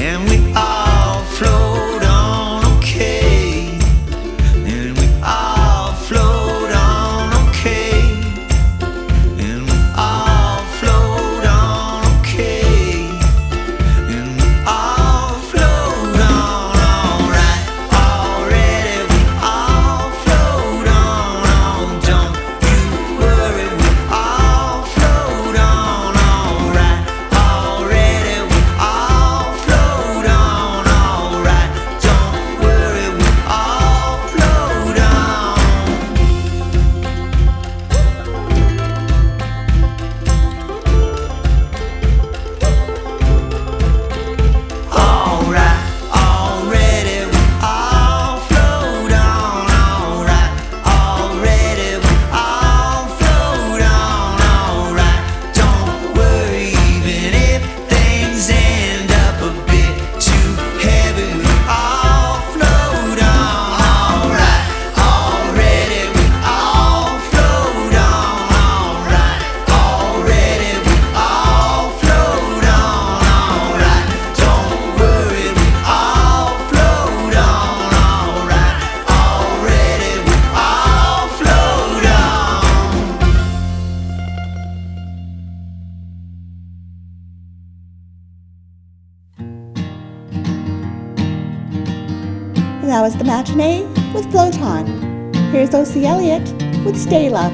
That was The Matinee with Floton. Here's O.C. Elliott with Stay Love.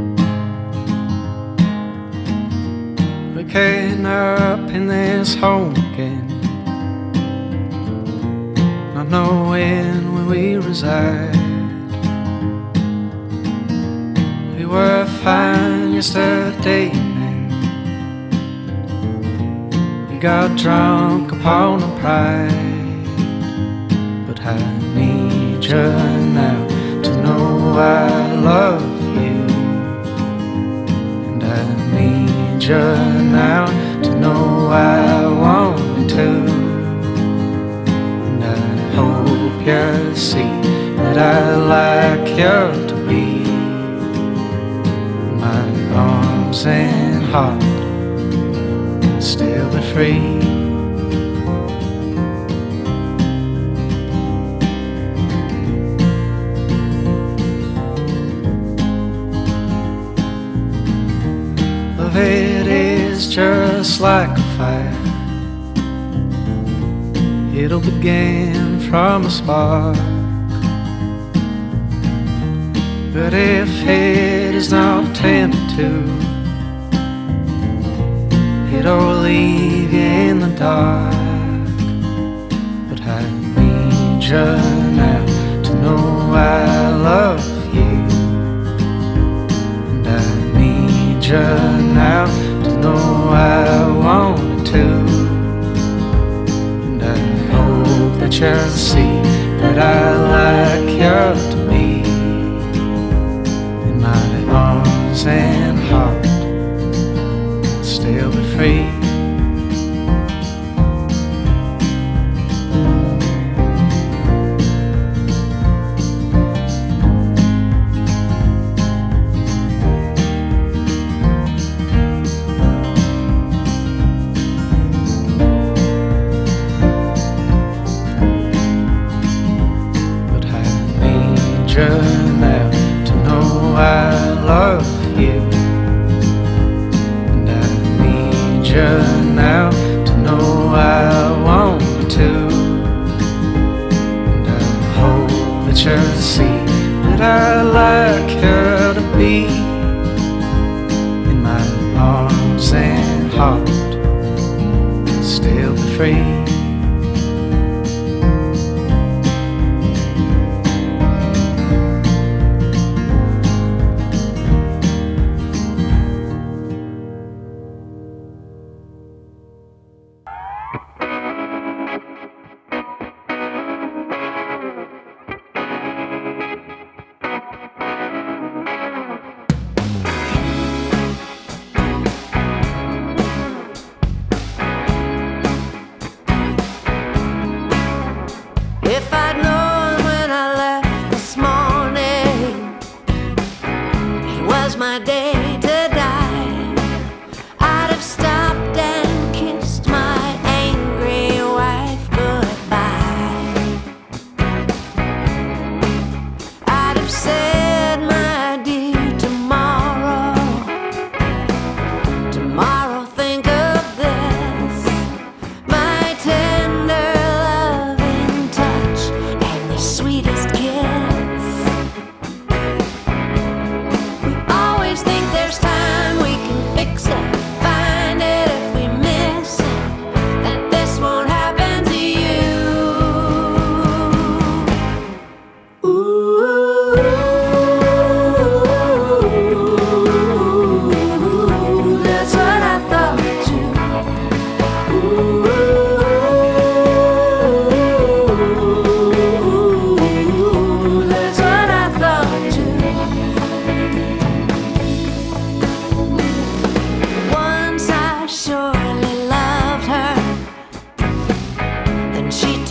Waking up in this home again, not knowing where we reside. We were fine yesterday evening, we got drunk upon the pride. But I need you now to know I love you, and I need you now to know I want to. And I hope you see that I like you to be my arms and heart, still be free. It is just like a fire, it'll begin from a spark. But if it is not tended to, it'll leave you in the dark. But I need you now to know I love you, and I need you now to know I want to. And I hope that you'll see that I like you to be in my arms and heart, still be free. Now to know I love you, and I need you now to know I want to. And I hope that you'll see that I like you to be in my arms and heart, still be free. I'd have stopped and kissed my angry wife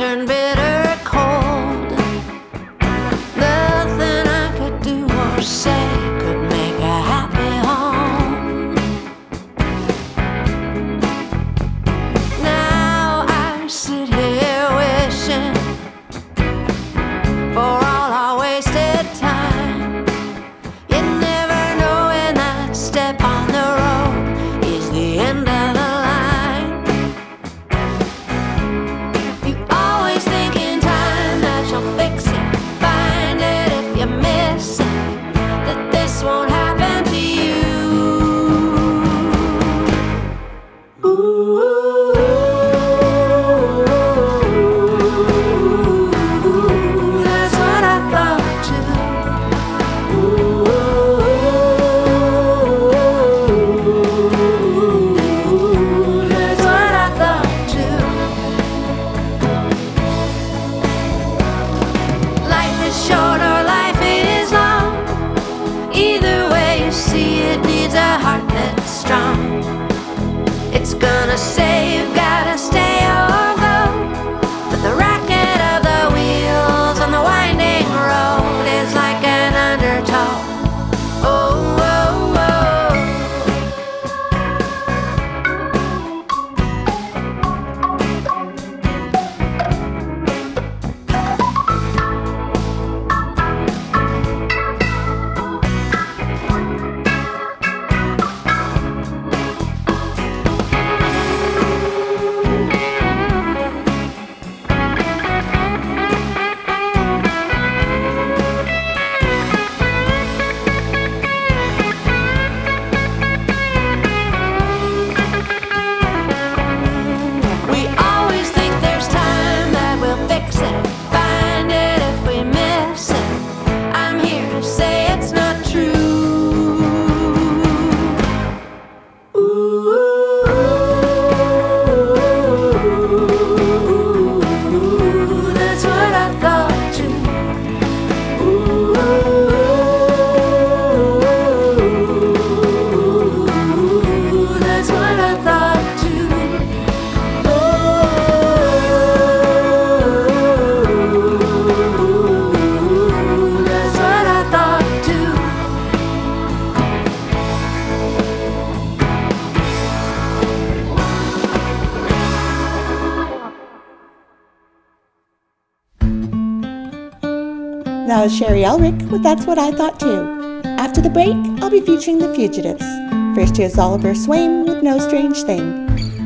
turned bitter cold. Nothing I could do or say could make a happy home. Now I sit here wishing for all our wasted time. You never know when that step on the road is the end of the line. You always think in time that you'll fix it, find it if you miss it, that this won't happen to you. That's what I thought too. That's what I thought too. Life is short or life is long. Either way you see it needs a heart that's strong. It's gonna say you gotta stay or go, but the racket of the wheels on the winding road is like an undertow. Oh, oh, oh. We always think there's time that we'll fix it, find it if we miss it. I'm here to say it's not true. That's what I thought too. That's what I thought too. That's what I thought too. That was Sherry Elrick with That's What I Thought Too. After the break, I'll be featuring the Fugitives. First here's Oliver Swain with No Strange Thing.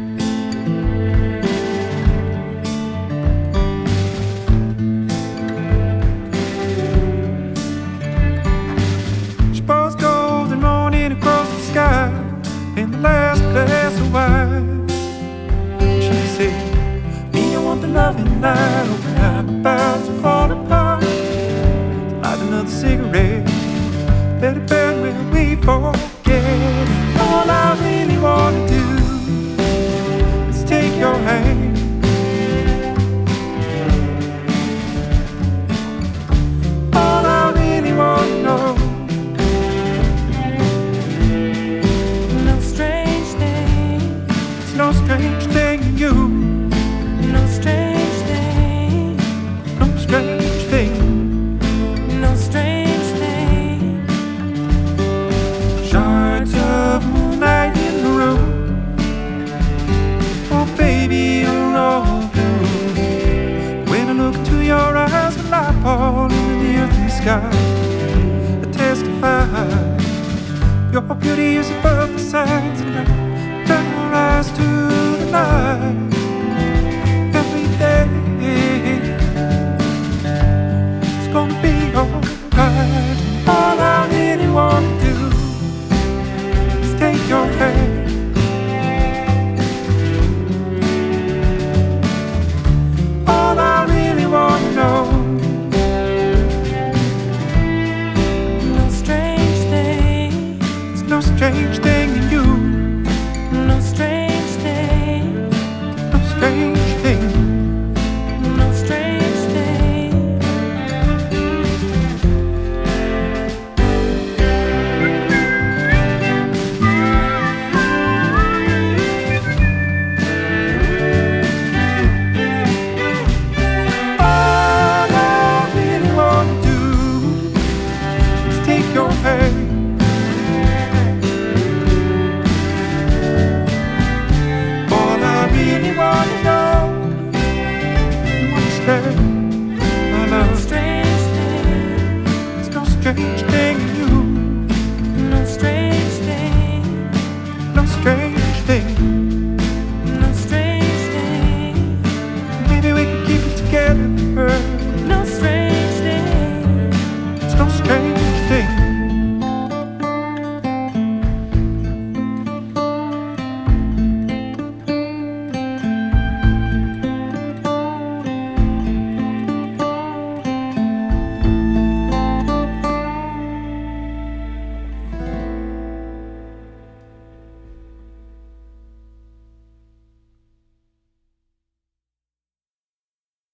She pours golden morning across the sky in the last glass of wine. She said, me, I want the loving light when I'm about to fall apart. Light another cigarette, let it burn where we forget. All I really want to do is take your hand. All I really want to know. No strange thing. It's no strange thing in you. No strange thing. No strange thing. No strange thing. Shards of moonlight in the room. Oh baby, you're all blue. When I look into your eyes, the light fall into the earthly sky. I testify, your beauty is above the signs, and I turn your eyes to the light. Every day it's gonna be alright. All I really wanna do is take your hand. All I really wanna know. No strange thing. It's no strange thing in you. No strange thing. share my love. Strange thing. It's no strange thing in you. No strange thing. No strange thing.